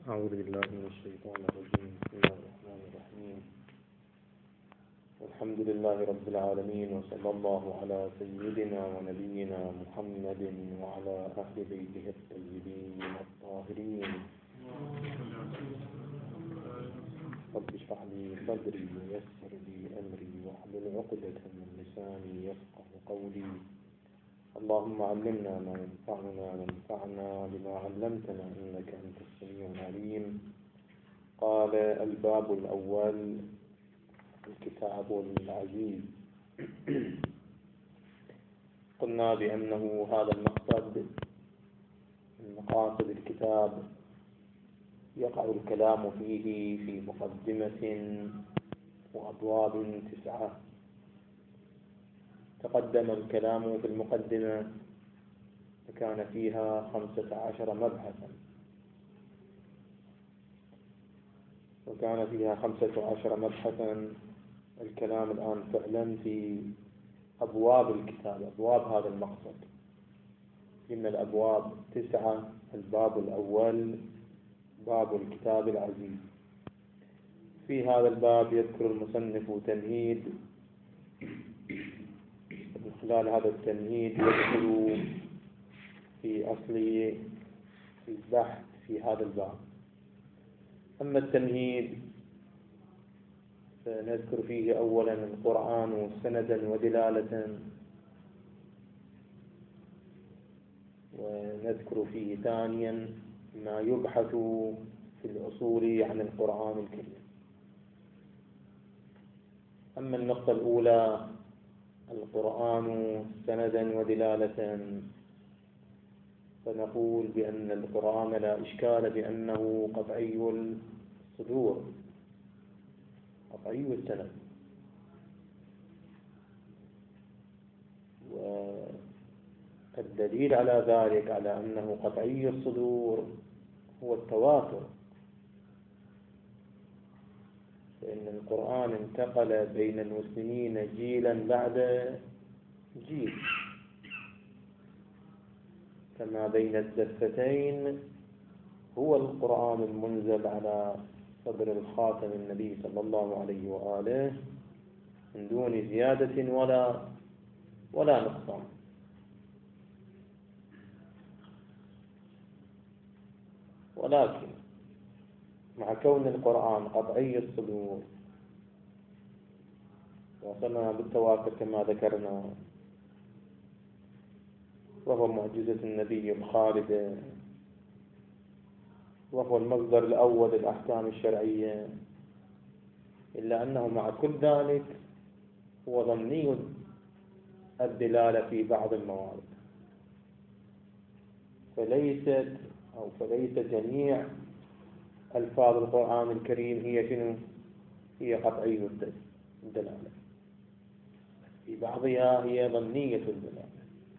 أعوذ بالله من الشيطان الرجيم. بسم الله الرحمن الرحيم. الحمد لله رب العالمين، وصلى الله على سيدنا ونبينا محمد وعلى أهل بيته الطيبين الطاهرين. رب اشرح لي صدري ويسر لي أمري واحلل عقدة من لساني يفقه قولي. اللهم علمنا ما ينفعنا وانفعنا بما علمتنا إنك أنت السميع العليم. قال: الباب الأول، الكتاب العزيز. قلنا بأنه هذا المقصد من مقاصد الكتاب يقع الكلام فيه في مقدمة وأبواب 9. تقدم الكلام في المقدمة فكان فيها 15 مبحثا، وكان فيها 15 مبحثا. الكلام الآن فعلا في أبواب الكتاب، أبواب هذا المقصد. إن الأبواب 9. الباب الأول باب الكتاب العزيز. في هذا الباب يذكر المصنف تمهيد. من خلال هذا التمهيد يدخل في أصل البحث في هذا الباب. أما التمهيد فنذكر فيه أولا القرآن سندا ودلالة، ونذكر فيه ثانيا ما يبحث في الأصول عن القرآن الكريم. أما النقطة الأولى القرآن سندا ودلالة، فنقول بأن القرآن لا إشكال بأنه قطعي الصدور، قطعي السند. والدليل على ذلك، على أنه قطعي الصدور، هو التواتر. فإن القرآن انتقل بين المسلمين جيلا بعد جيل، كما بين الدفتين هو القرآن المنزل على صدر الخاتم النبي صلى الله عليه وآله من دون زيادة ولا نقصان. ولكن مع كون القرآن قطعي الصدور وصلنا بالتواتر كما ذكرنا، وهو معجزة النبي الخالدة، وهو المصدر الأول للأحكام الشرعية، إلا أنه مع كل ذلك هو ظني الدلالة في بعض الموارد. فليس جميع ألفاظ القرآن الكريم هي شنو؟ هي قطعية الدلالة. في بعضها هي ظنية الدلالة.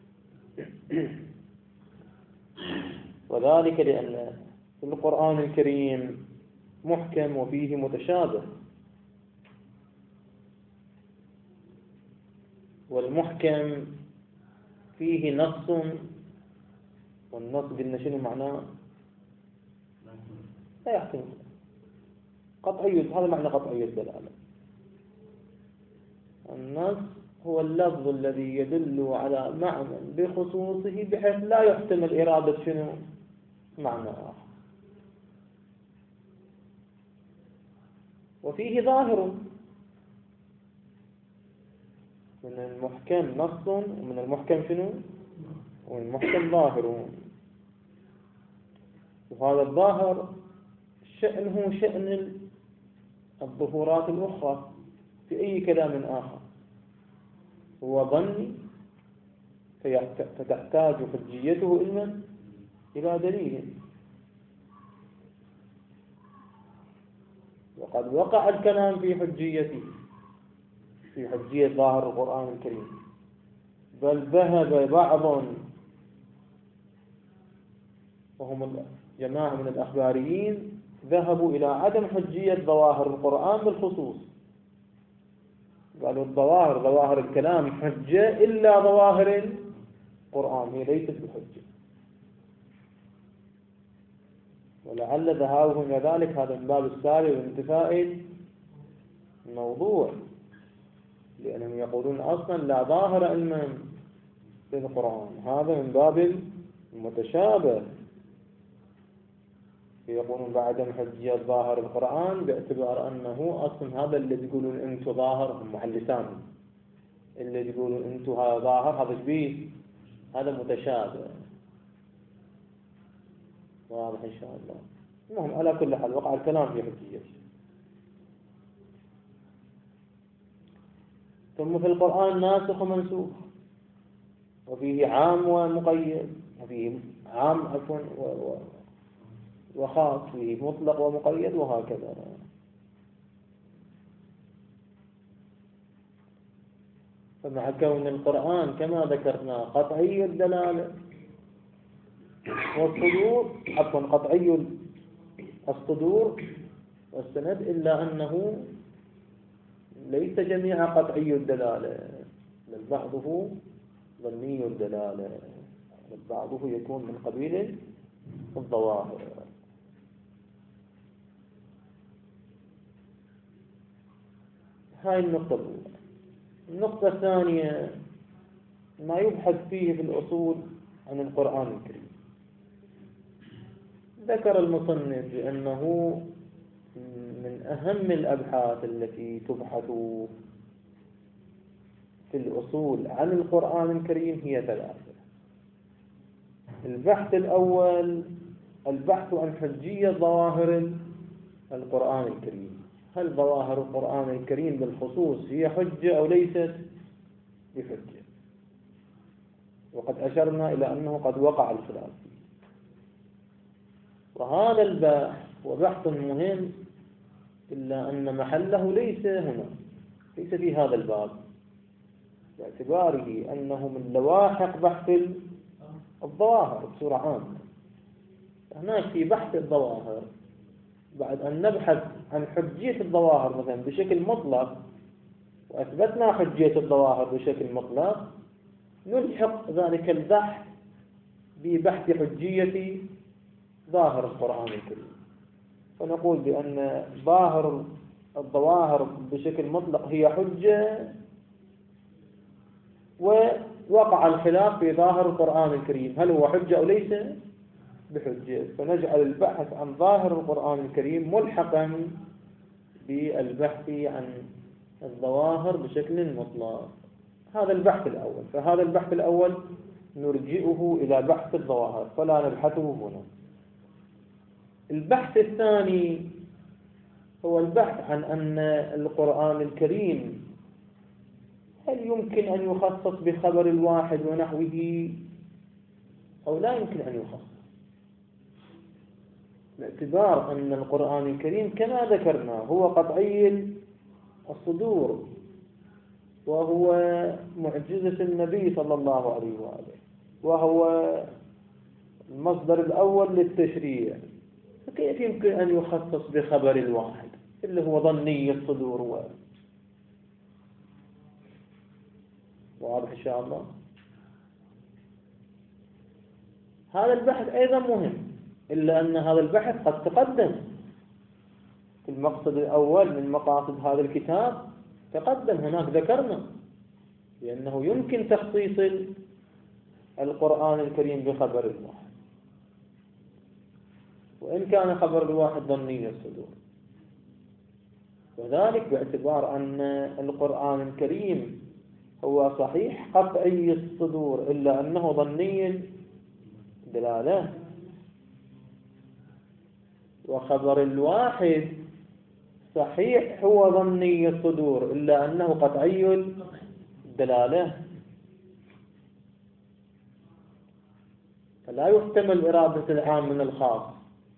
وذلك لأن القرآن الكريم محكم وفيه متشابه، والمحكم فيه نص، والنص قلنا شنو معناه؟ لا يحتمل قطعي، هذا معنى قطعي الدلالة. النص هو اللفظ الذي يدل على معنى بخصوصه بحيث لا يحتمل إرادة شنو؟ معنى آخر. وفيه ظاهر، من المحكم نص ومن المحكم شنو؟ ومن المحكم ظاهر. وهذا الظاهر شأنه شأن الظهورات الأخرى في أي كلام آخر، هو ظني، فتحتاج حجيته إلى دليل. وقد وقع الكلام في حجيته، في حجية ظاهر القرآن الكريم، بل ذهب بعض وهم جماعة من الأخباريين ذهبوا إلى عدم حجية ظواهر القرآن بالخصوص. قالوا ظواهر الكلام حجة إلا ظواهر القرآن هي ليست بحجة. ولعل ذهابهم إلى ذلك هذا من باب الساري وانتفاء الموضوع، لأنهم يقولون أصلا لا ظاهر علما في القرآن، هذا من باب المتشابه. يقولون بعدم حجية ظاهر القرآن باعتبار أنه أصلا هذا اللي تقولون أنتم ظاهر، هم محلسان اللي تقولون أنتم هذا ظاهر، هذا شبيه، هذا متشابه. واضح إن شاء الله. المهم على كل حال وقع الكلام في حجية. ثم في القرآن ناسخ ومنسوخ، وفيه عام ومقيد، وفيه عام عفوا وخاص، فيه مطلق ومقيد، وهكذا. فمع كون القرآن كما ذكرنا قطعي الدلالة والصدور، عفوا قطعي الصدور والسند، إلا أنه ليس جميع قطعي الدلالة، بل بعضه ظني الدلالة، بل بعضه يكون من قبيل الظواهر. هاي النقطة الأولى. النقطة الثانية ما يبحث فيه في الأصول عن القرآن الكريم. ذكر المصنف بأنه من أهم الأبحاث التي تبحث في الأصول عن القرآن الكريم هي ثلاثة. البحث الأول البحث عن حجية ظواهر القرآن الكريم، هل ظواهر القرآن الكريم بالخصوص هي حجة أو ليست بحجة؟ وقد أشرنا إلى أنه قد وقع الخلاف فيه. وهذا البحث هو بحث مهم، إلا أن محله ليس هنا، ليس في هذا الباب، باعتباره أنه من لواحق بحث الظواهر بصورة عامة. هناك في بحث الظواهر بعد أن نبحث عن حجية الظواهر مثلا بشكل مطلق، وأثبتنا حجية الظواهر بشكل مطلق، نلحق ذلك البحث ببحث حجية ظاهر القرآن الكريم، فنقول بأن ظاهر الظواهر بشكل مطلق هي حجة، ووقع الخلاف في ظاهر القرآن الكريم هل هو حجة أو ليس بحجة، فنجعل البحث عن ظاهر القرآن الكريم ملحقا بالبحث عن الظواهر بشكل مطلق. هذا البحث الأول. فهذا البحث الأول نرجئه إلى بحث الظواهر، فلا نبحثه هنا. البحث الثاني هو البحث عن أن القرآن الكريم هل يمكن أن يخصص بخبر الواحد ونحوه أو لا يمكن أن يخصص، باعتبار أن القرآن الكريم كما ذكرنا هو قطعي الصدور، وهو معجزة النبي صلى الله عليه وآله، وهو المصدر الأول للتشريع، فكيف يمكن أن يخصص بخبر الواحد اللي هو ظني الصدور؟ واضح إن شاء الله. هذا البحث أيضا مهم، إلا أن هذا البحث قد تقدم في المقصد الأول من مقاصد هذا الكتاب، تقدم هناك ذكرنا بأنه يمكن تخصيص القرآن الكريم بخبر الواحد، وإن كان خبر الواحد ظني الصدور، وذلك باعتبار أن القرآن الكريم هو صحيح قطعي الصدور إلا أنه ظني الدلالة، وخبر الواحد صحيح هو ظني الصدور إلا أنه قطعي الدلالة. فلا يحتمل إرادة العام من الخاص.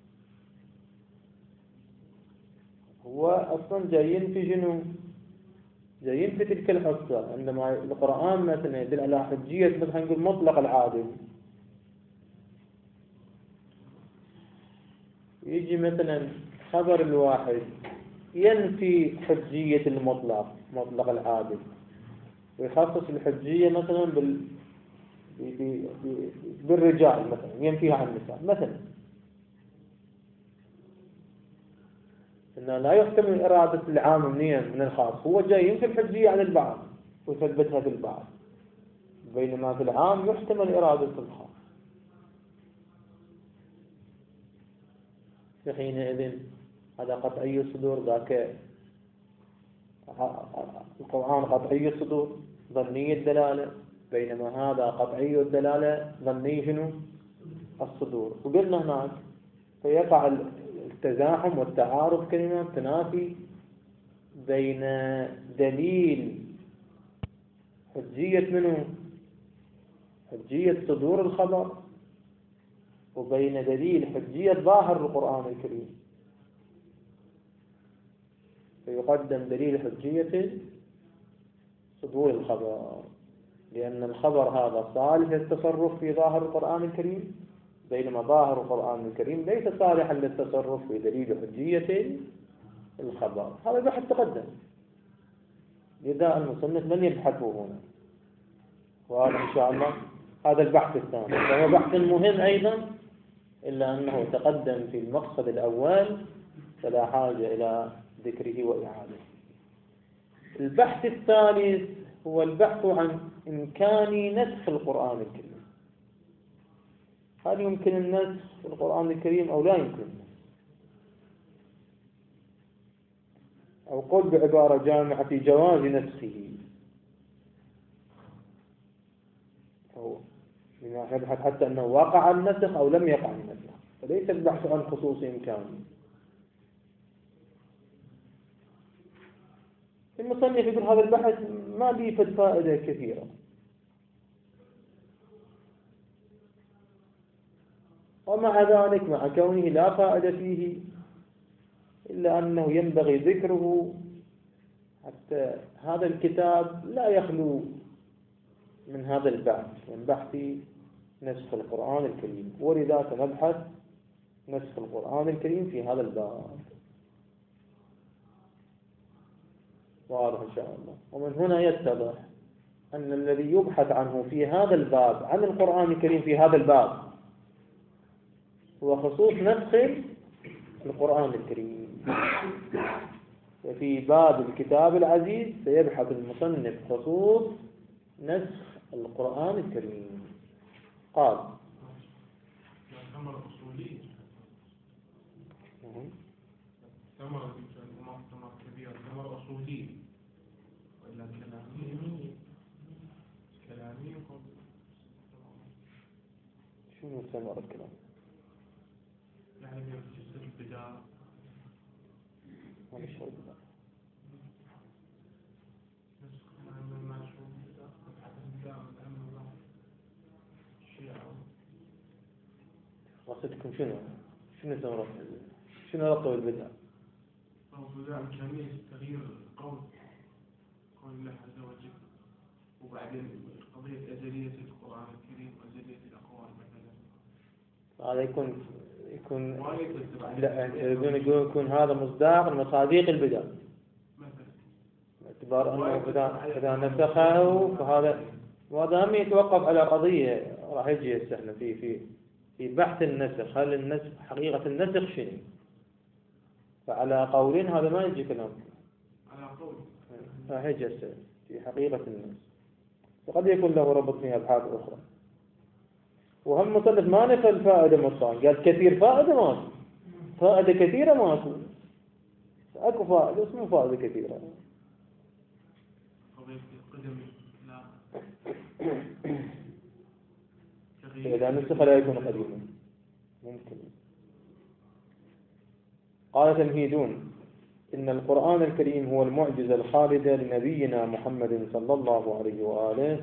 هو أصلا جايين في جنو، جايين في تلك الحصة عندما القرآن مثلا يدل على حجية مثلا نقول مطلق العادل، يجي مثلا خبر الواحد ينفي حجية المطلق مطلق العادل، ويخصص الحجية مثلا بالرجال مثلا، ينفيها عن النساء مثلا. إنه لا يحتمل إرادة العام من الخاص، هو جاي يمكن حجية على البعض ويثبتها في البعض، بينما في العام يحتمل إرادة الخاص. فحينئذ هذا قطعي الصدور، ذاك القرآن قطعي الصدور ظني الدلالة، بينما هذا قطعي الدلالة ظني شنو؟ الصدور. وقلنا هناك فيقع التزاحم والتعارض كلمة تنافي بين دليل حجية منه حجية صدور الخبر وبين دليل حجية ظاهر القرآن الكريم، فيقدم دليل حجية صدور الخبر، لأن الخبر هذا صالح للتصرف في ظاهر القرآن الكريم، بينما ظاهر القرآن الكريم ليس صالحا للتصرف في دليل حجية الخبر. هذا بحث تقدم، لذا المصنف لن يبحثه هنا، وهذا إن شاء الله هذا البحث الثاني، وهو بحث مهم أيضا، إلا أنه تقدم في المقصد الأول فلا حاجة إلى ذكره وإعادته. البحث الثالث هو البحث عن إمكان نسخ القرآن الكريم. هل يمكن النسخ في القرآن الكريم أو لا يمكن النسخ؟ أو قل بعبارة جامعة في جواز نسخه، أو نبحث حتى أنه وقع النسخ أو لم يقع النسخ، فليس البحث عن خصوص إمكانه. المصنف يقول هذا البحث ما بيفيد فائدة كثيرة، ومع ذلك مع كونه لا فائدة فيه إلا أنه ينبغي ذكره، حتى هذا الكتاب لا يخلو من هذا البحث، من بحث نسخ القرآن الكريم، ولذا نبحث نسخ القرآن الكريم في هذا الباب. واضح إن شاء الله. ومن هنا يتضح أن الذي يبحث عنه في هذا الباب عن القرآن الكريم في هذا الباب هو خصوص نسخ القرآن الكريم. وفي باب الكتاب العزيز سيبحث المصنف خصوص نسخ القرآن الكريم. قال ثمرة أصولية، ثمرة كبيرة، ثمرة أصولية ولا كلامية؟ كلامية شنو ثمرة الكلام؟ يعني في البداية ما بيشرب لا. قصدكم شنو ثمرة؟ شنو ربطه بالبدع؟ البدع كامية تغيير قول الله عز وجل، وبعدين قضية أزلية القرآن الكريم وأزلية الأقوال مثلا. هذا يكون هذا مصداق من مصادق البدع، باعتبار أنه إذا نسخه فهذا، وهذا هم يتوقف على قضية راح يجي يستحنا في بحث النسخ. هل النسخ حقيقة النسخ شنو؟ فعلى قولين هذا ما يجي كلام على قول راح يجي في حقيقة النسخ، وقد يكون له ربط في أبحاث أخرى. وهم مصنف ما نفى الفائدة مطلقا، قال كثير فائدة ماكو، فائدة كثيرة ماكو، اكو فائدة بس مو فائدة كثيرة. قضية القدم لا إذا نسخ لا يكون قديما ممكن. قال تمهيدون: إن القرآن الكريم هو المعجزة الخالدة لنبينا محمد صلى الله عليه وآله،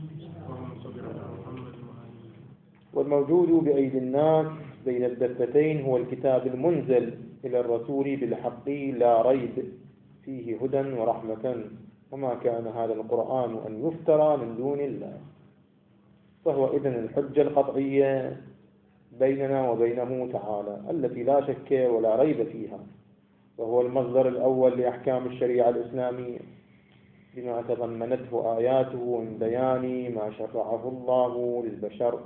والموجود بأيدي الناس بين الدفتين هو الكتاب المنزل إلى الرسول بالحق لا ريب فيه هدى ورحمة، وما كان هذا القرآن أن يفترى من دون الله، فهو إذن الحجة القطعية بيننا وبينه تعالى التي لا شك ولا ريب فيها، وهو المصدر الأول لأحكام الشريعة الإسلامية بما تضمنته آياته من بيان ما شرعه الله للبشر.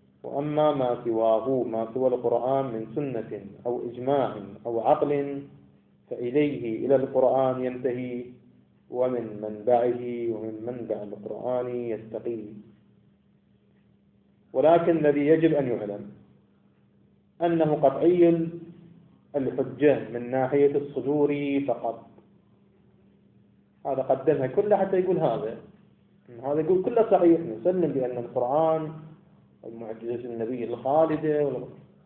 وأما ما سواه، ما سوى القرآن من سنة أو إجماع أو عقل فإليه إلى القرآن ينتهي، ومن منبعه ومن منبع القرآن يستقي. ولكن الذي يجب أن يعلم أنه قطعي الحجة من ناحية الصدور فقط. هذا قدمها كله حتى يقول هذا يقول كله صحيح، نسلم بأن القرآن المعجزة النبي الخالدة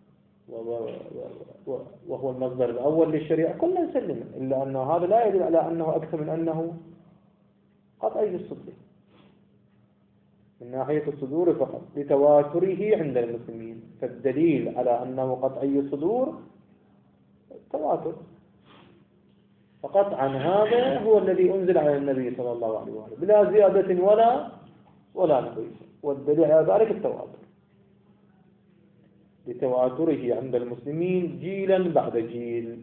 وهو المصدر الأول للشريعة، كله نسلم، إلا أن هذا لا يدل على أنه أكثر من أنه قطعي الصدور من ناحية الصدور فقط لتواتره عند المسلمين. فالدليل على أنه قطعي الصدور التواتر فقط عن هذا هو الذي أنزل على النبي صلى الله عليه وسلم بلا زيادة ولا نقص، والدليل على ذلك التواتر لتواتره عند المسلمين جيلا بعد جيل.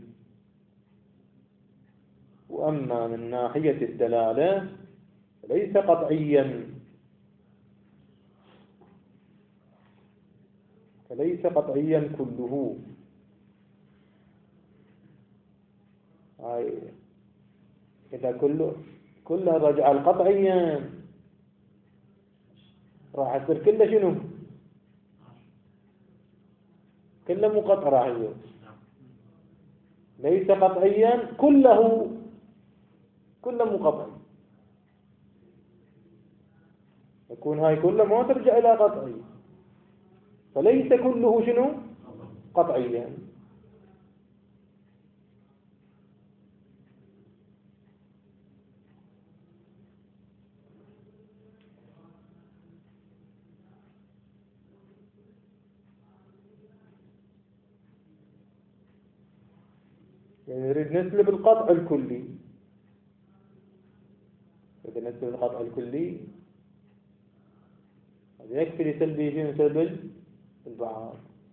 وأما من ناحية الدلالة ليس قطعيا كله. إذا كله رجع القطعيا راح يصير كله شنو؟ كله مقطع راح يصير. ليس قطعيا كله مقطع، يكون هاي كله ما ترجع إلى قطعي، فليس كله شنو؟ قطعيا. يعني نريد نسلب القطع الكلي. إذا نسلب القطع الكلي هذا يكفي لسلبه شنو؟ سلب البعض.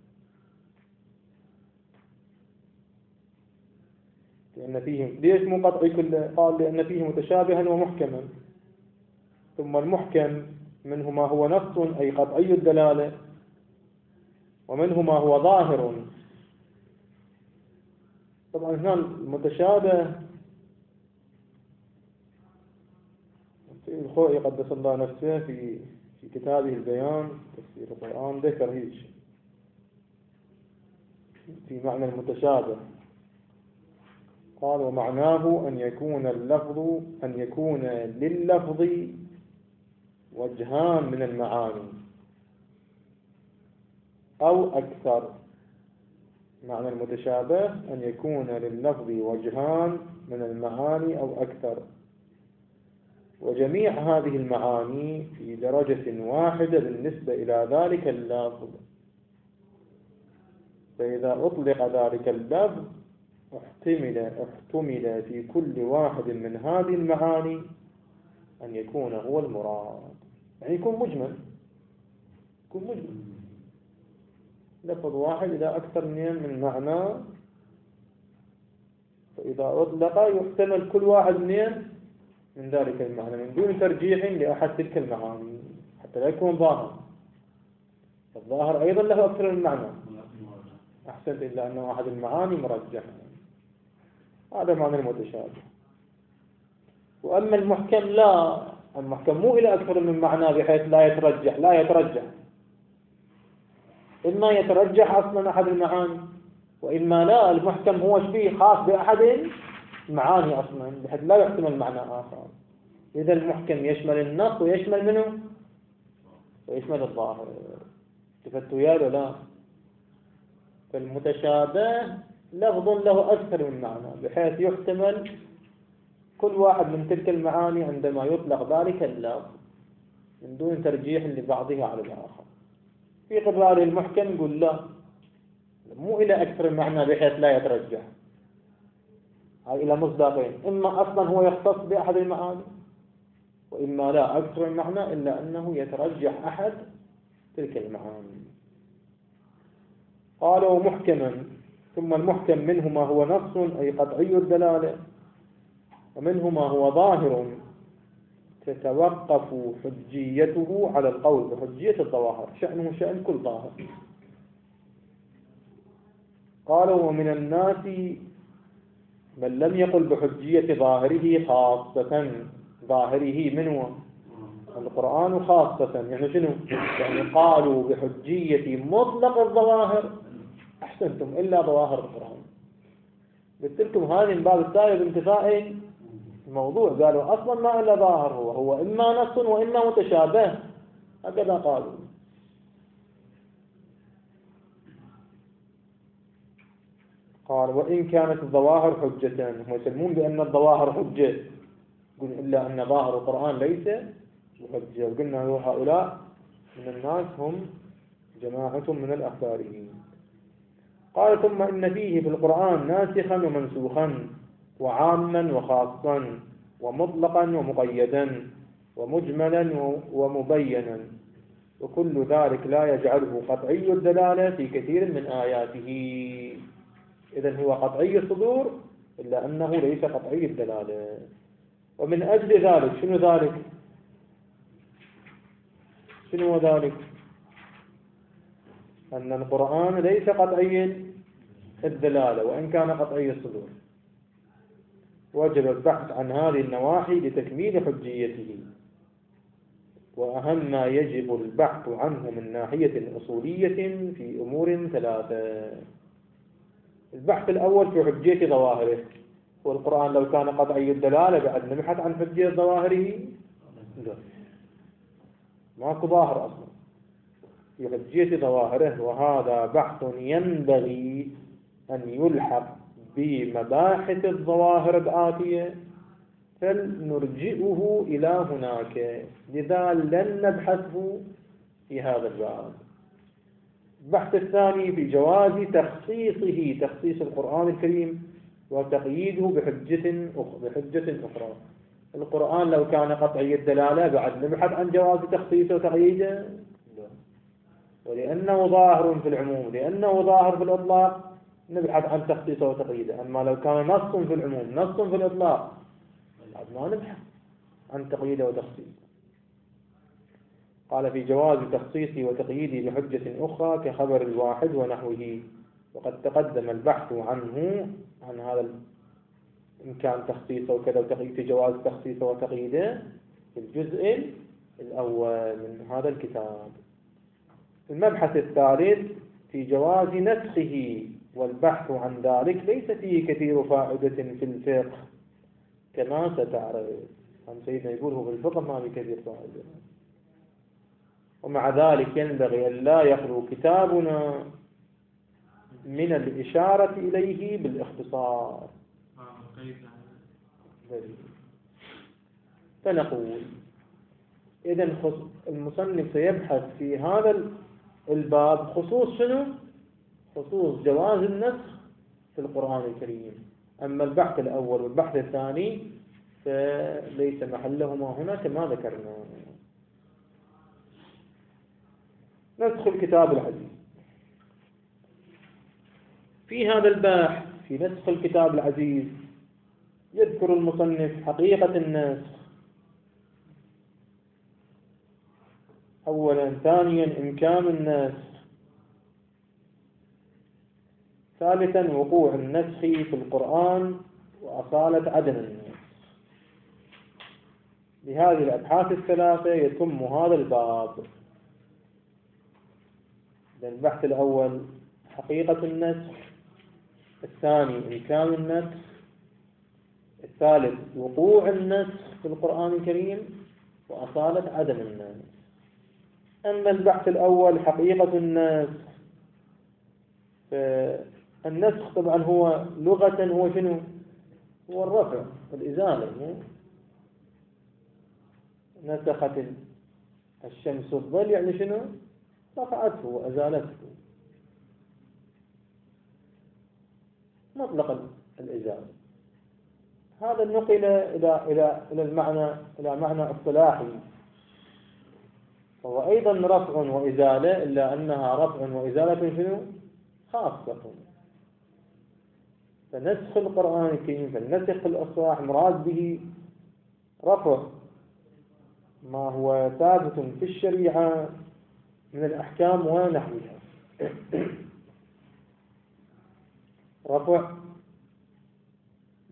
لأن فيه ليش مو قطعي كله؟ قال لأن فيه متشابها ومحكما، ثم المحكم منه ما هو نص أي قطعي الدلالة، ومنه ما هو ظاهر. طبعا هنا المتشابه الخوئي قدس الله نفسه في كتابه البيان تفسير القرآن ذكر هيك في معنى المتشابه، قال ومعناه أن يكون لللفظ وجهان من المعاني أو أكثر. معنى المتشابه أن يكون لللفظ وجهان من المعاني أو أكثر، وجميع هذه المعاني في درجة واحدة بالنسبة إلى ذلك اللفظ. فإذا أطلق ذلك اللفظ احتمل في كل واحد من هذه المعاني أن يكون هو المراد، يعني يكون مجمل. لفظ واحد إذا أكثر من معنى، فإذا أطلق يحتمل كل واحد من ذلك المعنى من دون ترجيح لأحد تلك المعاني حتى لا يكون ظاهر. الظاهر أيضا له أكثر من معنى، أحسنت، إلا أنه أحد المعاني مرجح. هذا معنى المتشابه. وأما المحكم لا، المحكم مو إلى أكثر من معنى بحيث لا يترجح، إما يترجح أصلا أحد المعاني، وإما لا. المحكم هو شبيه خاص بأحد المعاني أصلا بحيث لا يحتمل معنى آخر. إذا المحكم يشمل النص ويشمل منه ويشمل الظاهر. تفتوا يا لا؟ فالمتشابه لفظ له أكثر من معنى بحيث يحتمل كل واحد من تلك المعاني عندما يطلق ذلك اللفظ من دون ترجيح لبعضها على الآخر. في قرار المحكم يقول لا، مو إلى أكثر من معنى بحيث لا يترجح، هاي إلى مصداقين، إما أصلا هو يختص بأحد المعاني، وإما لا أكثر من معنى إلا أنه يترجح أحد تلك المعاني. قالوا محكما، ثم المحكم منه ما هو نص أي قطعي الدلالة، ومنه ما هو ظاهر تتوقف حجيته على القول بحجية الظواهر، شأنه شأن كل ظاهر. قالوا ومن الناس بل لم يقل بحجية ظاهره خاصة. ظاهره منه القرآن خاصة، يعني شنو؟ يعني قالوا بحجية مطلق الظواهر. أحسنتم، إلا ظواهر القرآن. قلت لكم هذه من باب التالي بانتفاء الموضوع. قالوا أصلا ما إلا ظاهر، هو إما نص وإما متشابه، هكذا قالوا. قال وإن كانت الظواهر حجة، هم يسلمون بأن الظواهر حجة، يقول إلا أن ظاهر القرآن ليس بحجة. وقلنا هؤلاء من الناس هم جماعة من الأخباريين. قال ثم إن فيه في القرآن ناسخا ومنسوخا، وعاما وخاصا، ومطلقا ومقيدا، ومجملا ومبينا، وكل ذلك لا يجعله قطعي الدلالة في كثير من آياته. إذن هو قطعي الصدور إلا أنه ليس قطعي الدلالة. ومن أجل ذلك شنو ذلك؟ شنو ذلك؟ أن القرآن ليس قطعي الدلالة وإن كان قطعي الصدور، وجب البحث عن هذه النواحي لتكميل حجيته. وأهم ما يجب البحث عنه من ناحية أصولية في أمور ثلاثة. البحث الأول في حجية ظواهره. والقرآن لو كان قطعي الدلالة بعد نبحث عن حجية ظواهره؟ لا، ماكو ظاهر أصلا في حجية ظواهره. وهذا بحث ينبغي أن يلحق بمباحث الظواهر الآتية، فلنرجئه إلى هناك، لذا لن نبحثه في هذا الباب. البحث الثاني في جواز تخصيص القرآن الكريم وتقييده بحجة أخرى. القرآن لو كان قطعي الدلالة بعد نبحث عن جواز تخصيصه وتقييده؟ لا. ولأنه ظاهر في العموم، لأنه ظاهر في الإطلاق نبحث عن تخصيصه وتقييده. أما لو كان نص في العموم نص في الإطلاق بعد ما نبحث عن تقييده وتخصيصه. قال في جواز تخصيصه وتقييده بحجة أخرى كخبر الواحد ونحوه. وقد تقدم البحث عنه عن هذا إمكان تخصيصه وكذا وتقييد في جواز تخصيصه وتقييده في الجزء الأول من هذا الكتاب. المبحث الثالث في جواز نسخه، والبحث عن ذلك ليس فيه كثير فائدة في الفقه كما ستعرف. عن سيدنا يقول هو في الفقه ما في كثير فائدة. ومع ذلك ينبغي أن لا يخلو كتابنا من الإشارة إليه بالاختصار. فنقول إذن المصنف سيبحث في هذا الباب خصوص شنو؟ خصوص جواز النسخ في القرآن الكريم. أما البحث الأول والبحث الثاني فليس محلهما هنا كما ذكرنا. نسخ الكتاب العزيز. في هذا البحث في نسخ الكتاب العزيز يذكر المصنف حقيقة النسخ أولا، ثانيا إمكان النسخ، ثالثا وقوع النسخ في القرآن وأصالة عدم النسخ. بهذه الأبحاث الثلاثة يتم هذا الباب. البحث الأول حقيقة النسخ، الثاني إمكان النسخ، الثالث وقوع النسخ في القرآن الكريم وأصالة عدم النسخ. أما البحث الأول حقيقة النسخ، فالنسخ طبعا هو لغة هو شنو؟ هو الرفع والإزالة. نسخت الشمس الظل يعني شنو؟ رفعته وأزالته، مطلق الإزالة. هذا نقل إلى معنى اصطلاحي، وهو أيضا رفع وإزالة، إلا أنها رفع وإزالة شنو؟ خاصة. فنسخ القرآن الكريم، فالنسخ في الأصطلاح مراد به رفع ما هو ثابت في الشريعة من الأحكام ونحوها.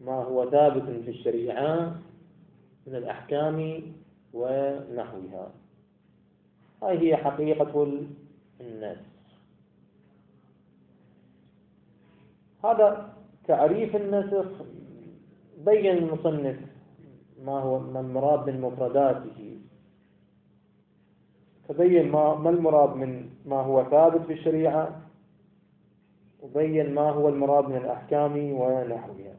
ما هو ثابت في الشريعة من الأحكام ونحوها. هاي هي حقيقة النسخ. هذا تعريف النسخ. بين المصنف ما المراد من مفرداته، فبين ما المراد من ما هو ثابت في الشريعة، وبين ما هو المراد من الأحكام ونحوها.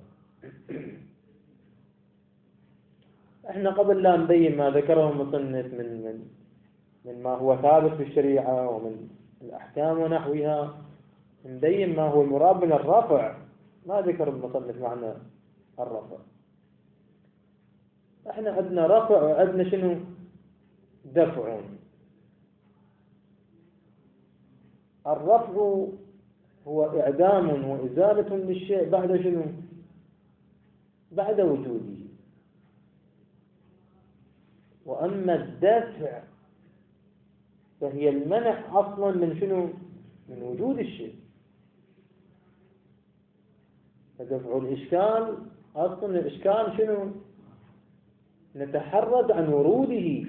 احنا قبل لا نبين ما ذكره المصنف من ما هو ثابت في الشريعة ومن الأحكام ونحوها، نبين ما هو المراد من الرفع. ما ذكر المصنف معنى الرفع. احنا عندنا رفع وعندنا شنو؟ دفع. الرفع هو إعدام وإزالة للشيء بعد شنو؟ بعد وجوده. وأما الدفع فهي المنع أصلا من شنو؟ من وجود الشيء. فدفع الإشكال أصلا الإشكال شنو؟ نتحرز عن وروده،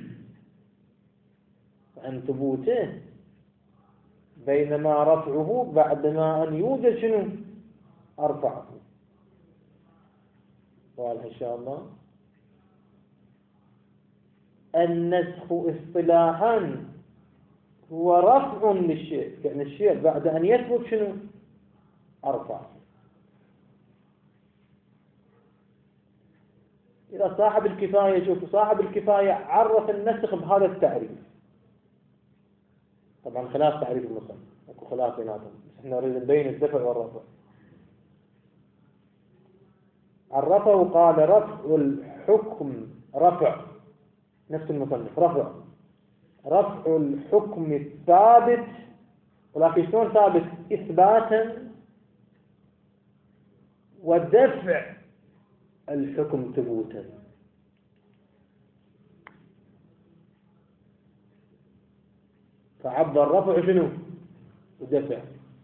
عن ثبوته، بينما رفعه بعدما أن يوجد شنو؟ أرفعه. واضح إن شاء الله. النسخ اصطلاحا هو رفع للشيء، يعني الشيء بعد أن يثبت شنو؟ أرفع. إذا صاحب الكفاية، شوفوا صاحب الكفاية عرف النسخ بهذا التعريف، طبعا خلاف تعريف المصنف، اكو خلاف بيناتهم، بس احنا نريد نبين الدفع والرفع. عرفه وقال رفع الحكم، رفع نفس المصنف، رفع الحكم الثابت، ولكن شلون ثابت؟ إثباتا، ودفع الحكم ثبوتا. فعبد الرفع شنو؟ ودفع.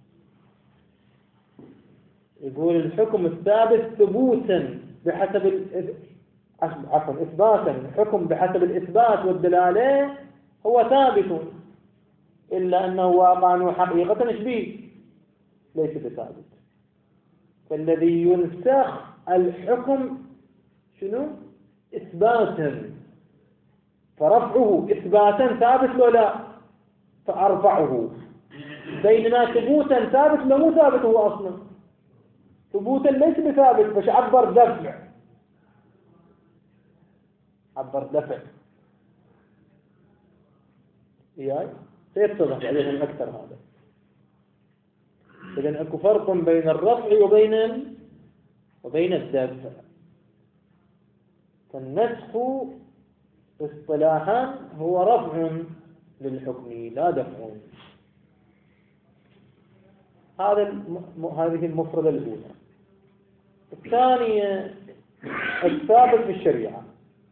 يقول الحكم الثابت ثبوتا بحسب إثباتا، الحكم بحسب الإثبات والدلالة هو ثابت، إلا أنه واقعا حقيقة شبيه ليس بثابت. فالذي ينسخ الحكم شنو؟ إثباتا، فرفعه إثباتا ثابت لو لا، فأرفعه. بينما ثبوتا ثابت لو مو ثابت، هو أصلا ثبوتا ليس بثابت، فش عبر دفع، عبر دفع. إياي سيتضح عليهم أكثر هذا. إذن أكو فرق بين الرفع وبين الدفع. فالنسخ اصطلاحا هو رفع للحكم لا دفع. هذه المفردة الأولى. الثانية الثابت في الشريعة.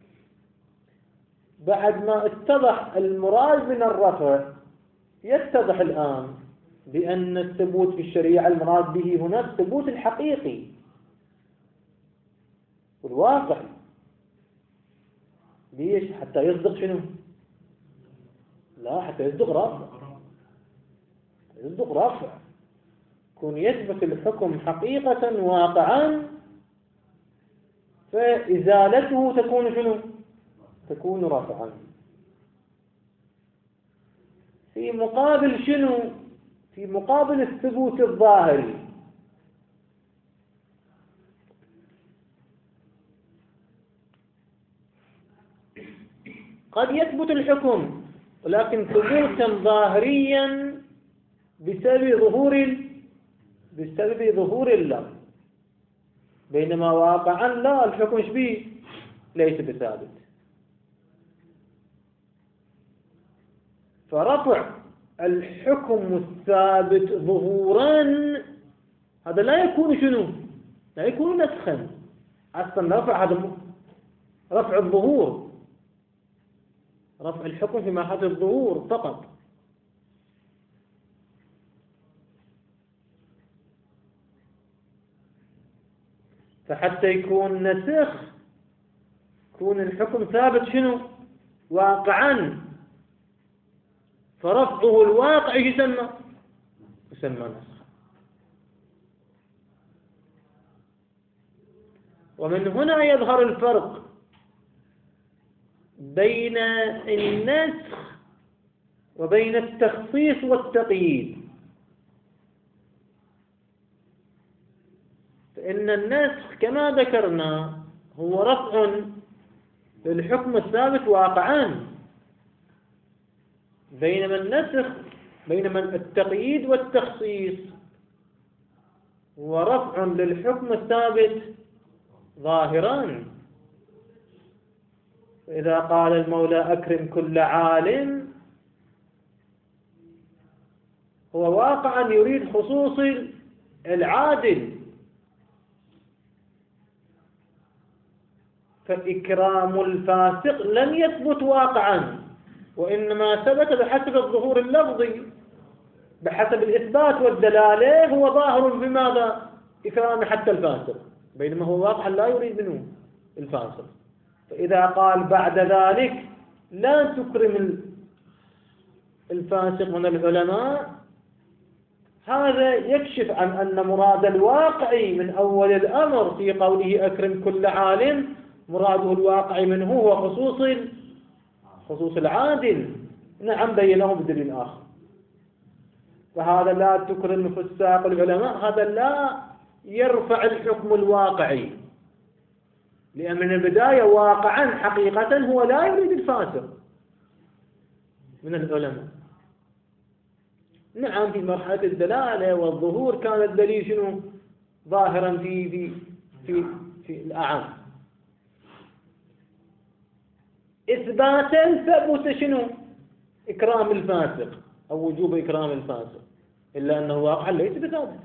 بعد ما اتضح المراد من الرفع، يتضح الآن بأن الثبوت في الشريعة المراد به هنا الثبوت الحقيقي والواقع. ليش؟ حتى يصدق شنو؟ لا، حتى يصدق رفع. يصدق رفع، يكون يثبت الحكم حقيقة واقعا، فإزالته تكون شنو؟ تكون رفعا. في مقابل شنو؟ في مقابل الثبوت الظاهري. قد يثبت الحكم ولكن ثبوتا ظاهريا بسبب ظهور اللفظ، بينما واقعا لا، الحكم شبيه ليس بثابت. فرفع الحكم الثابت ظهورا هذا لا يكون شنو؟ لا يكون نسخا. أصلا رفع هذا رفع الظهور، رفع الحكم في محل الظهور فقط. فحتى يكون نسخ يكون الحكم ثابت شنو؟ واقعا، فرفعه الواقع يسمى نسخ. ومن هنا يظهر الفرق بين النسخ وبين التخصيص والتقييد. فإن النسخ كما ذكرنا هو رفع للحكم الثابت واقعا، بينما التقييد والتخصيص هو رفع للحكم الثابت ظاهرا. فإذا قال المولى أكرم كل عالم هو واقعا يريد خصوص العادل، فإكرام الفاسق لم يثبت واقعا، وإنما ثبت بحسب الظهور اللفظي، بحسب الإثبات والدلالة هو ظاهر بماذا؟ إكرام حتى الفاسق، بينما هو واقعا لا يريد منه الفاسق. فإذا قال بعد ذلك لا تكرم الفاسق من العلماء، هذا يكشف عن أن مراد الواقعي من أول الأمر في قوله أكرم كل عالم مراده الواقعي منه هو خصوص العادل. نعم بينه بدليل آخر. فهذا لا تكرم فساق العلماء هذا لا يرفع الحكم الواقعي، لأن من البداية واقعا حقيقة هو لا يريد الفاسق من العلماء. نعم في مرحلة الدلالة والظهور كان الدليل شنو؟ ظاهرا في الأعم. إثباتا ثبت شنو؟ إكرام الفاسق أو وجوب إكرام الفاسق، إلا أنه واقعا ليس بثابت.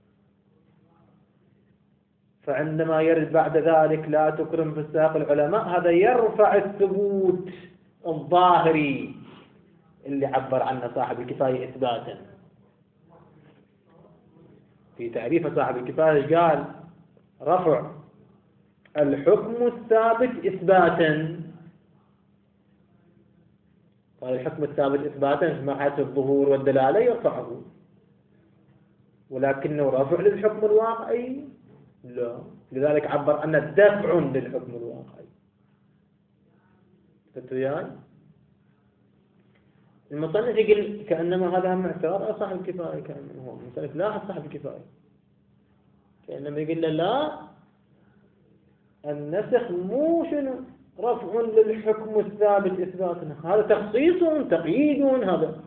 فعندما يرد بعد ذلك لا تكرم فساق العلماء هذا يرفع الثبوت الظاهري اللي عبر عنه صاحب الكفاية إثباتا. في تعريف صاحب الكفاية قال رفع الحكم الثابت إثباتا. قال الحكم الثابت إثباتا في مرحلة الظهور والدلالة يرفعه، ولكنه رفع للحكم الواقعي لا، لذلك عبر أنه دفع للحكم الواقعي. فهمتوا وياي؟ المصنف يقول كأنما هذا هم اعتراض على صاحب الكفاية، كأنما هو المصنف لا على صاحب الكفاية، كأنما يقول له لا، النسخ مو شنو رفع للحكم الثابت إثباتا، هذا تخصيص تقييد. هذا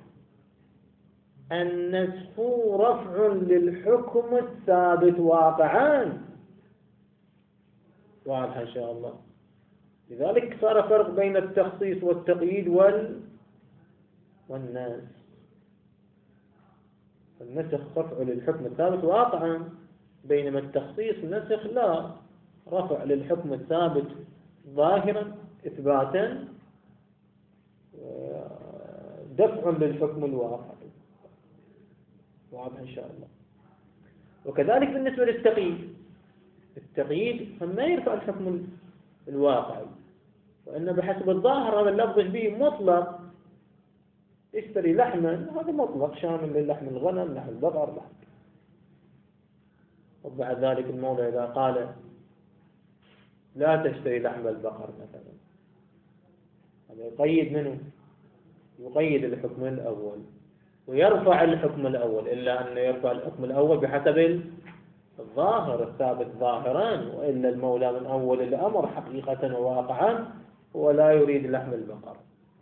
النسخ رفع للحكم الثابت واقعا. واضح إن شاء الله. لذلك صار فرق بين التخصيص والتقييد والنسخ. النسخ رفع للحكم الثابت واقعا، بينما التخصيص نسخ لا، رفع للحكم الثابت ظاهرا إثباتا، دفع للحكم الواقعي. واضح إن شاء الله. وكذلك بالنسبة للتقييد، التقييد ما يرفع الحكم الواقعي، وإن بحسب الظاهر هذا اللفظ به مطلق، اشتري لحما هذا مطلق شامل للحم الغنم، لحم البقر، لحم. وبعد ذلك المولى إذا قال لا تشتري لحم البقر مثلا، هذا يقيد منه، يقيد الحكم الأول ويرفع الحكم الأول، إلا أنه يرفع الحكم الأول بحسب الظاهر الثابت ظاهرا، وإلا المولى من أول الأمر حقيقة وواقعا هو لا يريد لحم البقر.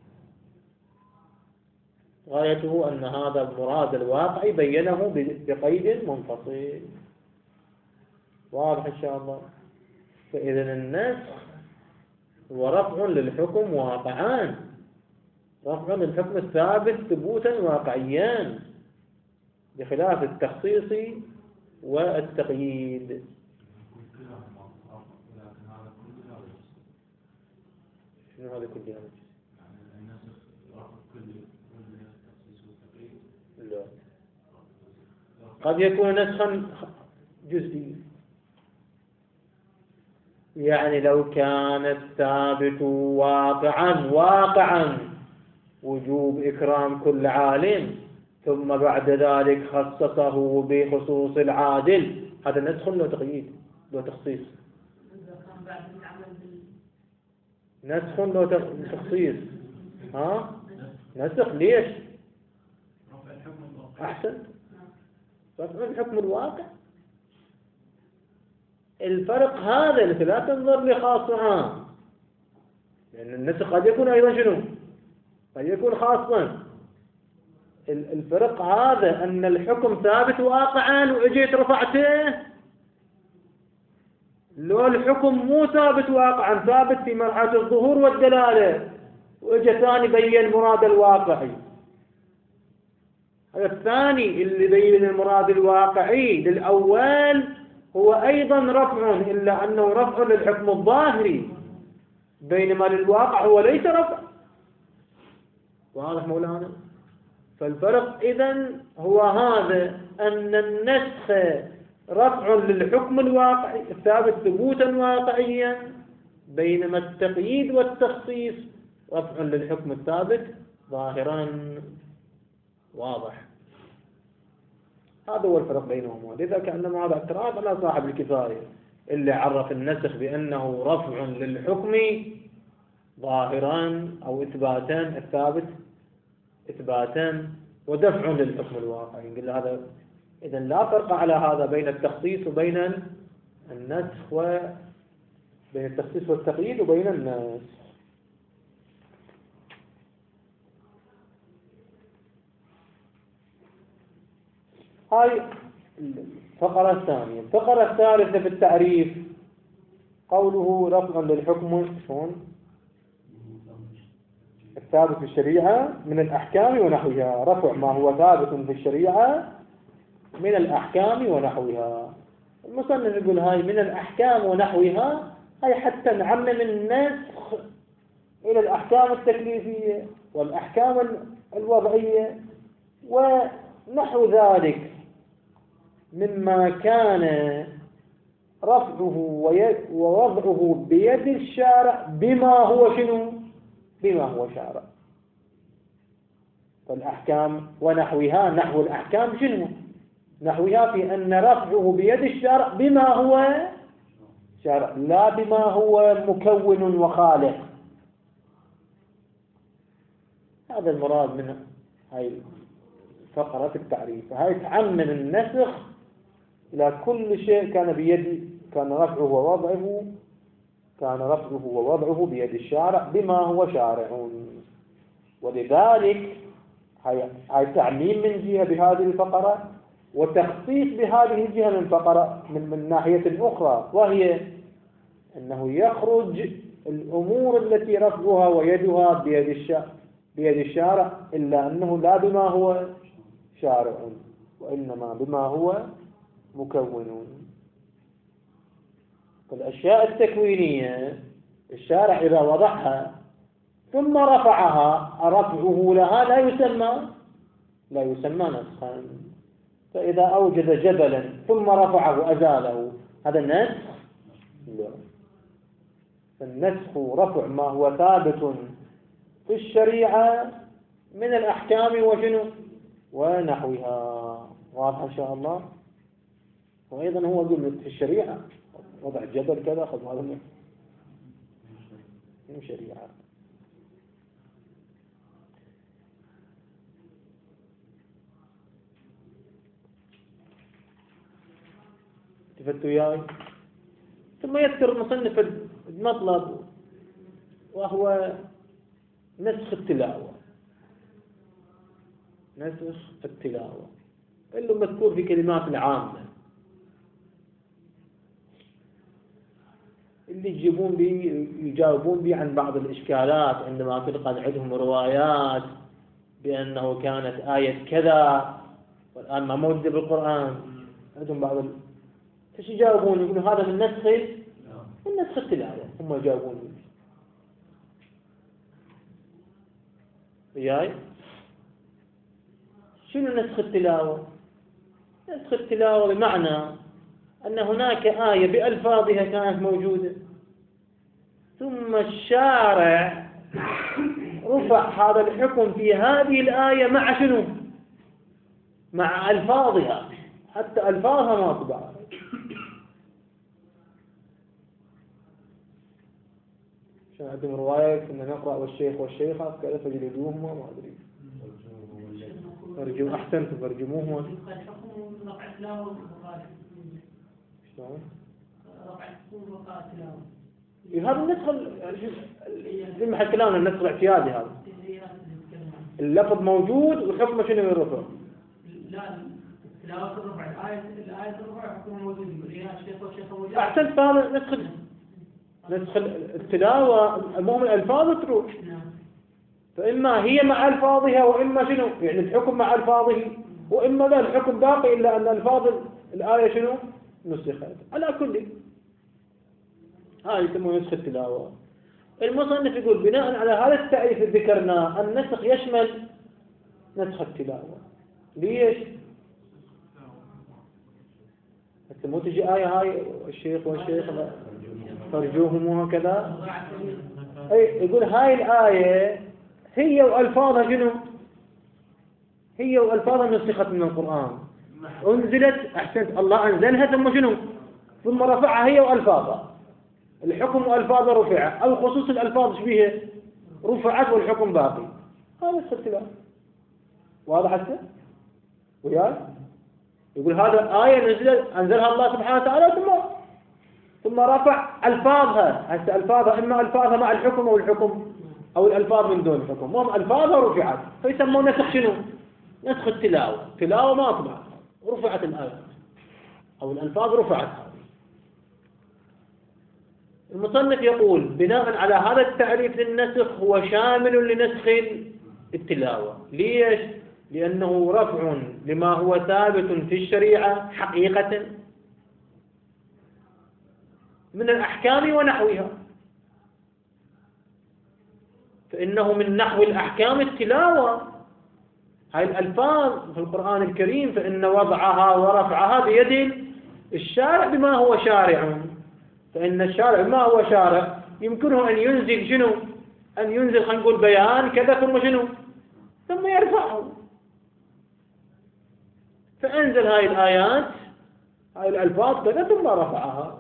غايته أن هذا المراد الواقعي بينه بقيد منفصل. واضح إن شاء الله. فإذا النسخ هو رفع للحكم واقعان، رفع للحكم الثابت ثبوتا واقعيا، بخلاف التخصيص والتقييد. شنو هذا كله؟ لا، قد يكون نسخا جزئي، يعني لو كان الثابت واقعا وجوب إكرام كل عالم، ثم بعد ذلك خصصه بخصوص العادل، هذا نسخ لو تقييد لو تخصيص؟ نسخ لو تخصيص. ها؟ نسخ ليش؟ أحسن، رفع الحكم الواقع. الفرق هذا التي لا تنظر لخاص وعام، لأن النسخ قد يكون أيضا شنو؟ قد يكون خاصا. الفرق هذا أن الحكم ثابت واقعا وإجيت رفعته، لو الحكم مو ثابت واقعا، ثابت في مرحلة الظهور والدلالة، وإجا ثاني بين المراد الواقعي. هذا الثاني اللي بين المراد الواقعي للأول هو أيضا رفع، إلا أنه رفع للحكم الظاهري، بينما للواقع هو ليس رفع. واضح مولانا؟ فالفرق إذن هو هذا، أن النسخ رفع للحكم الواقعي الثابت ثبوتا واقعيا، بينما التقييد والتخصيص رفع للحكم الثابت ظاهرا. واضح؟ هذا هو الفرق بينهما. لذا كأنما هذا اعتراض على صاحب الكفاية اللي عرف النسخ بأنه رفع للحكم ظاهرا أو إثباتا، الثابت إثباتا، ودفع للحكم الواقعي. نقول هذا إذا لا فرق على هذا بين التخصيص وبين النسخ، وبين التخصيص والتقييد وبين النسخ. هاي الفقرة الثانية. الفقرة الثالثة في التعريف قوله رفع للحكم شلون؟ الثابت في الشريعة من الأحكام ونحوها. رفع ما هو ثابت في الشريعة من الأحكام ونحوها. المصنف يقول هاي من الأحكام ونحوها، هاي حتى نعمم النسخ إلى الأحكام التكليفية والأحكام الوضعية ونحو ذلك مما كان رفعه ووضعه بيد الشارع بما هو شنو؟ بما هو شارع. فالأحكام ونحوها، نحو الأحكام شنو؟ نحوها في أن رفعه بيد الشارع بما هو شارع، لا بما هو مكون وخالق. هذا المراد من هاي فقرة التعريف. هاي تعمم النسخ إلى كل شيء كان بيد، كان رفعه ووضعه بيد الشارع بما هو شارع. ولذلك هاي تعميم من جهة بهذه الفقرة، وتخصيص بهذه الجهة من فقرة من ناحية أخرى، وهي أنه يخرج الأمور التي رفعها ويدها بيد الشارع، إلا أنه لا بما هو شارع، وإنما بما هو مكون. فالأشياء التكوينية الشارع إذا وضعها ثم رفعها، رفعه لها لا يسمى نسخا. فإذا أوجد جبلا ثم رفعه وأزاله، هذا النسخ؟ لا. فالنسخ رفع ما هو ثابت في الشريعة من الأحكام وشنو ونحوها. واضح إن شاء الله؟ وأيضا هو يقول في الشريعة وضع جبل كذا، خذ هذا من الشريعة. تفتوا وياي؟ ثم يذكر المصنف المطلب، وهو نسخ التلاوة. نسخ التلاوة اللي مذكور في كلمات العامة اللي يجاوبون به عن بعض الإشكالات عندما تلقى عندهم روايات بأنه كانت آية كذا والآن ما موجودة بالقرآن. عندهم بعض ايش يجاوبون؟ يقولون هذا من نسخ التلاوة. هم يجاوبون وياي شنو نسخ التلاوة؟ نسخ التلاوة بمعنى أن هناك آية بألفاظها كانت موجودة ثم الشارع رفع هذا الحكم في هذه الآية مع شنو؟ مع ألفاظها، حتى ألفاظها ما طبعها. عشان عندهم رواية كنا نقرأ والشيخ والشيخة كذا فجلدوهما ما أدري فرجوا أحسنت فرجموهما. شلون؟ هذا النسخ زي ما حكى لنا النسخ الاعتيادي هذا. اللفظ موجود والحكم شنو يرفع؟ لا تلاوة الربع الآية الربع حكم موجود الشيخ والشيخ موجود. أحسنت. فهذا نسخ التلاوة المهم الألفاظ تروح. فإما هي مع ألفاظها وإما شنو؟ يعني الحكم مع ألفاظه وإما لا الحكم باقي إلا أن ألفاظ الآية شنو؟ نسخت. على كل هاي يسمونه نسخ التلاوة. المصنف يقول بناء على هذا التعريف اللي ذكرناه النسخ يشمل نسخ التلاوة. ليش؟ حتى مو تجي آية هاي الشيخ والشيخ ترجوهم وهكذا. أي يقول هاي الآية هي وألفاظها شنو؟ هي وألفاظها نسخت من القرآن. أنزلت أحسنت الله أنزلها ثم شنو؟ ثم رفعها هي وألفاظها. الحكم وألفاظها رفع أو خصوص الألفاظ شبيهة رفعت والحكم باقي. هذا الختلاف واضح حتى؟ وياي؟ يقول هذا آية نزلت أنزلها الله سبحانه وتعالى ثم رفع ألفاظها. هسه ألفاظها إما ألفاظها مع الحكم أو الحكم أو الألفاظ من دون الحكم. وهم ألفاظها رفعت فيسمون نسخ شنو؟ نسخ التلاوة. تلاوة ما طبعا رفعت الآيات أو الألفاظ رفعت. المصنف يقول بناء على هذا التعريف للنسخ هو شامل لنسخ التلاوة. ليش؟ لأنه رفع لما هو ثابت في الشريعة حقيقة من الأحكام ونحوها. فإنه من نحو الأحكام التلاوة. هاي الألفاظ في القرآن الكريم فإن وضعها ورفعها بيد الشارع بما هو شارع. فإن الشارع ما هو شارع يمكنه أن ينزل شنو؟ أن ينزل خلينا نقول بيان كذا ثم شنو؟ ثم يرفعه. فأنزل هاي الآيات هاي الألفاظ كذا ثم رفعها.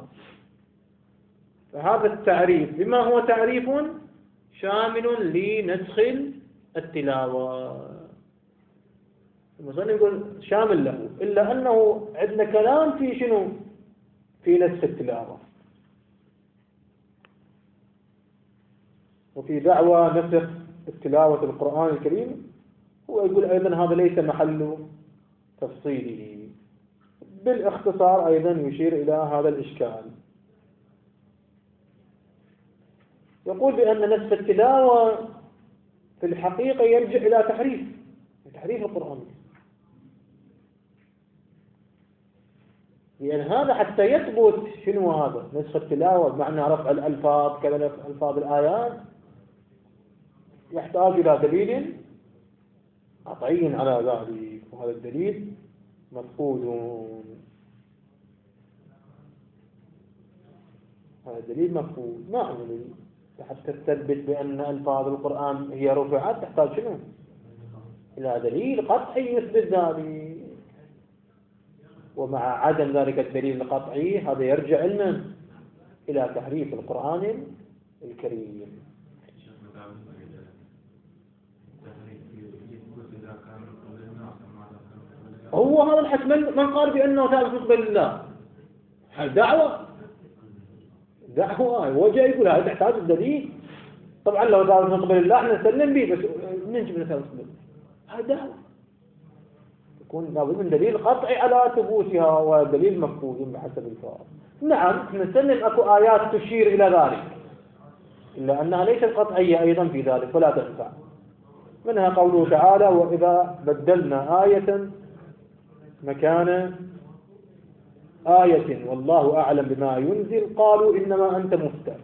فهذا التعريف بما هو تعريف شامل لنسخ التلاوة. المصنف يقول شامل له إلا أنه عندنا كلام في شنو؟ في نسخ التلاوة. وفي دعوى نسخ التلاوة القرآن الكريم هو يقول أيضا هذا ليس محل تفصيله. بالاختصار أيضا يشير إلى هذا الإشكال. يقول بأن نسخ التلاوة في الحقيقة يرجع إلى تحريف القرآن. لأن هذا حتى يثبت شنو هذا نسخ التلاوة بمعنى رفع الألفاظ كذا ألفاظ الآيات يحتاج إلى دليل قطعي على ذلك. وهذا الدليل مفقود. هذا الدليل مفقود. ما عندنا حتى تثبت بأن ألفاظ القرآن هي رفعت تحتاج شنو؟ إلى دليل قطعي يثبت ذلك. ومع عدم ذلك الدليل القطعي هذا يرجع لنا إلى تحريف القرآن الكريم. هو هذا الحكم من قال بأنه ثابت نسبة لله؟ دعوة هو جاي يقول هذا تحتاج الدليل. طبعا لو ثابت نسبة لله احنا نسلم به بس ننجب ثابت نسبة لله. هذا دعوة يكون لابد من دليل قطعي على ثبوتها ودليل مفقود بحسب الفارق. نعم نسلم اكو آيات تشير إلى ذلك إلا أنها ليست قطعية أيضا في ذلك فلا تنفع. منها قوله تعالى وإذا بدلنا آية مكان آية والله أعلم بما ينزل قالوا إنما أنت مفتر.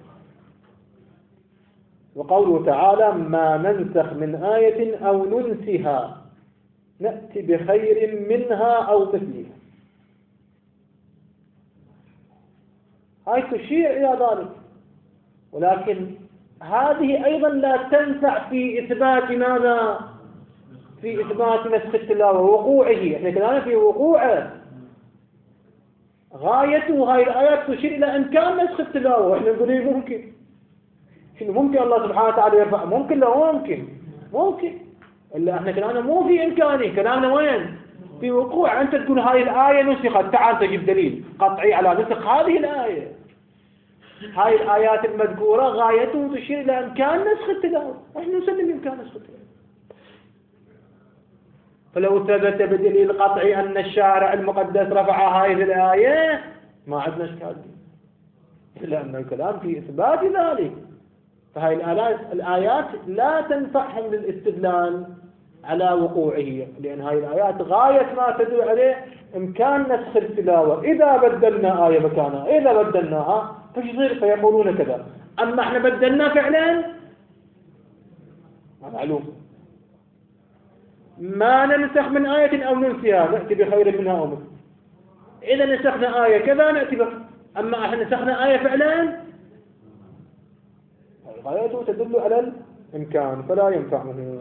وقوله تعالى ما ننسخ من آية أو ننسها نأتي بخير منها أو مثلها. هاي تشير إلى ذلك ولكن هذه أيضا لا تنفع في إثبات ماذا؟ في إثبات نسخ التلاوة ووقوعه. احنا كلامنا في وقوعه، غايته هاي الآيات تشير إلى إمكان نسخ التلاوة، وإحنا نقول إيه ممكن. شنو ممكن الله سبحانه وتعالى يرفع؟ ممكن لا ممكن إلا إحنا كلامنا مو في إمكانه، كلامنا وين؟ في وقوع. أنت تقول هاي الآية نسخت، تعال تجيب دليل قطعي على نسخ هذه الآية. هاي الآيات المذكورة غايته تشير إلى إمكان نسخ التلاوة، إحنا نسلم إمكان نسخ التلاوة. فلو ثبت بدليل قطعي أن الشارع المقدس رفع هذه الآية ما عندنا إشكال، لأن الكلام في إثبات ذلك. فهذه الآيات لا تنفعهم للاستدلال على وقوعه، لأن هذه الآيات غاية ما تدل عليه إمكان نسخ التلاوة. إذا بدلنا آية مكانها، إذا بدلناها فش يصير؟ فيقولون كذا. أما احنا بدلنا فعلا معلوم، ما ننسخ من آية أو ننسيها نأتي بخير منها أو مثل. إذا نسخنا آية كذا نأتي أما احنا نسخنا آية فعلا غايته تدل على الإمكان فلا ينفعه.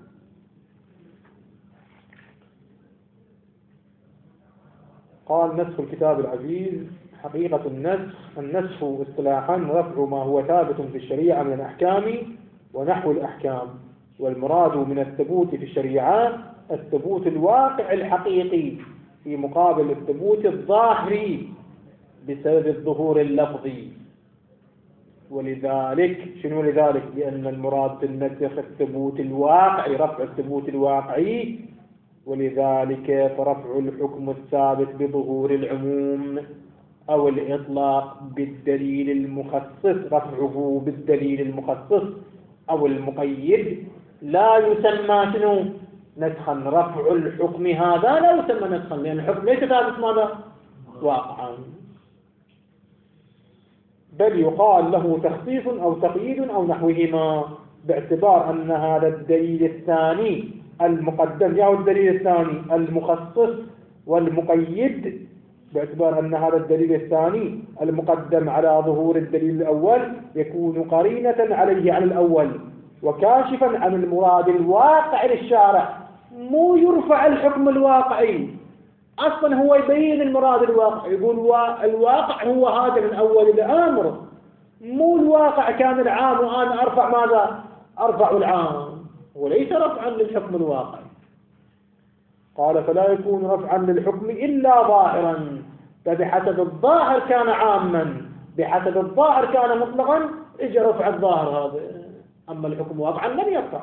قال نسخ الكتاب العزيز حقيقة النسخ اصطلاحا رفع ما هو ثابت في الشريعة من الأحكام ونحو الأحكام، والمراد من الثبوت في الشريعة الثبوت الواقع الحقيقي في مقابل الثبوت الظاهري بسبب الظهور اللفظي. ولذلك شنو لذلك؟ لأن المراد بالنسخ الثبوت الواقعي، رفع الثبوت الواقعي، ولذلك فرفع الحكم الثابت بظهور العموم أو الإطلاق بالدليل المخصص، رفعه بالدليل المخصص أو المقيد لا يسمى شنو؟ نسخا. رفع الحكم هذا لا يسمى نسخا، لأن الحكم ليس ثابت ماذا؟ واقعا، بل يقال له تخصيص أو تقييد أو نحوهما، باعتبار أن هذا الدليل الثاني المقدم، يعني الدليل الثاني المخصص والمقيد، باعتبار أن هذا الدليل الثاني المقدم على ظهور الدليل الأول يكون قرينة عليه على الأول وكاشفا عن المراد الواقع للشارع. مو يرفع الحكم الواقعي، أصلا هو يبين المراد الواقع، يقول الواقع هو هذا من أول إلى آخر، مو الواقع كان العام وأنا أرفع ماذا؟ أرفع العام، وليس رفعا للحكم الواقعي. قال فلا يكون رفعا للحكم إلا ظاهرا، فبحسب الظاهر كان عاما، بحسب الظاهر كان مطلقا، اجى رفع الظاهر هذا، أما الحكم واقعا لم يرفع.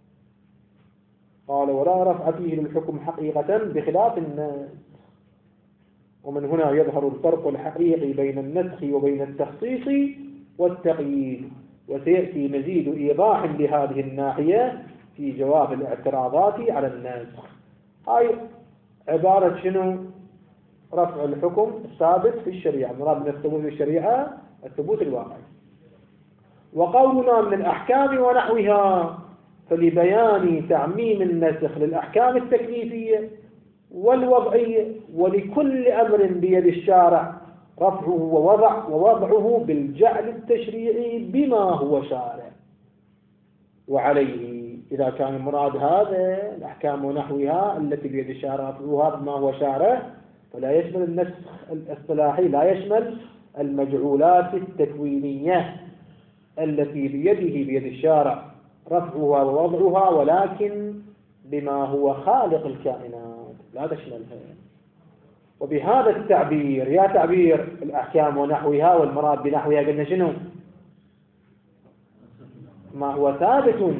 قال ولا رفع فيه للحكم حقيقة بخلاف النسخ. ومن هنا يظهر الفرق الحقيقي بين النسخ وبين التخصيص والتقييد، وسيأتي مزيد إيضاح لهذه الناحية في جواب الاعتراضات على النسخ. هاي عبارة شنو؟ رفع الحكم الثابت في الشريعة، مراد من الثبوت في الشريعة الثبوت الواقعي. وقولنا من الأحكام ونحوها فلبيان تعميم النسخ للأحكام التكليفية والوضعية، ولكل أمر بيد الشارع رفعه ووضعه بالجعل التشريعي بما هو شارع. وعليه إذا كان المراد هذا الأحكام ونحوها التي بيد الشارع رفعها بما هو شارع، فلا يشمل النسخ الاصطلاحي، لا يشمل المجعولات التكوينية التي بيد الشارع رفعها ووضعها، ولكن بما هو خالق الكائنات لا تشملها. وبهذا التعبير، يا تعبير الأحكام ونحوها، والمراد بنحوها قلنا شنو؟ ما هو ثابت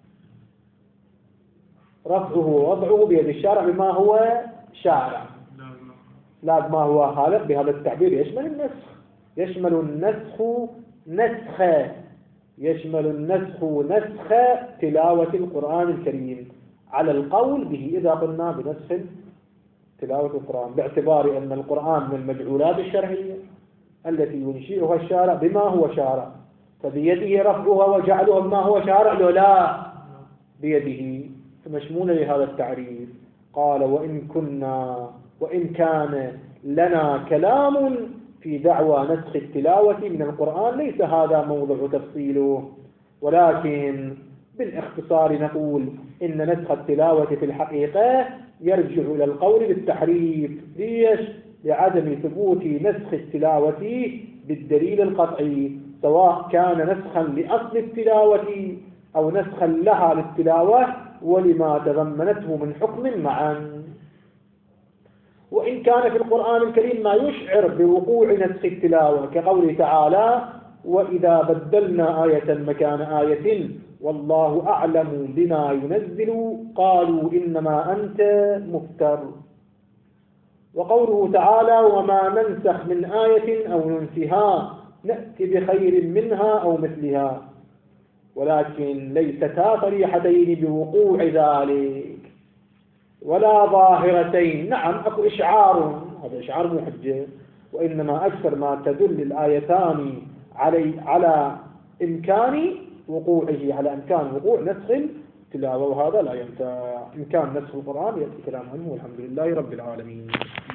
رفعه ووضعه بيد الشارع بما هو شارع، لا بما هو خالق. بهذا التعبير يشمل النسخ، يشمل النسخ نسخ تلاوة القرآن الكريم على القول به إذا قلنا بنسخ تلاوة القرآن، باعتبار أن القرآن من المجعولات الشرعية التي ينشئها الشارع بما هو شارع، فبيده رفعها وجعلها بما هو شارع لو لا بيده، فمشمولة لهذا التعريف. قال وإن كان لنا كلام في دعوى نسخ التلاوة من القرآن ليس هذا موضع تفصيله، ولكن بالاختصار نقول إن نسخ التلاوة في الحقيقة يرجع إلى القول بالتحريف. ليش؟ لعدم ثبوت نسخ التلاوة بالدليل القطعي، سواء كان نسخا لأصل التلاوة أو نسخا لها للتلاوة ولما تضمنته من حكم معا. وإن كان في القرآن الكريم ما يشعر بوقوع نسخ التلاوة كقوله تعالى: وإذا بدلنا آية مكان آية والله أعلم بما ينزل قالوا إنما أنت مفتر. وقوله تعالى: وما ننسخ من آية أو ننسها نأتي بخير منها أو مثلها، ولكن ليستا صريحتين بوقوع ذلك ولا ظاهرتين. نعم أكو إشعار، هذا إشعار مو حجة، وإنما أكثر ما تدل الآيتان على إمكان وقوعه، على إمكان وقوع نسخ التلاوة، وهذا لا ينفع. إمكان نسخ القرآن يأتي كلام عنه، والحمد لله رب العالمين.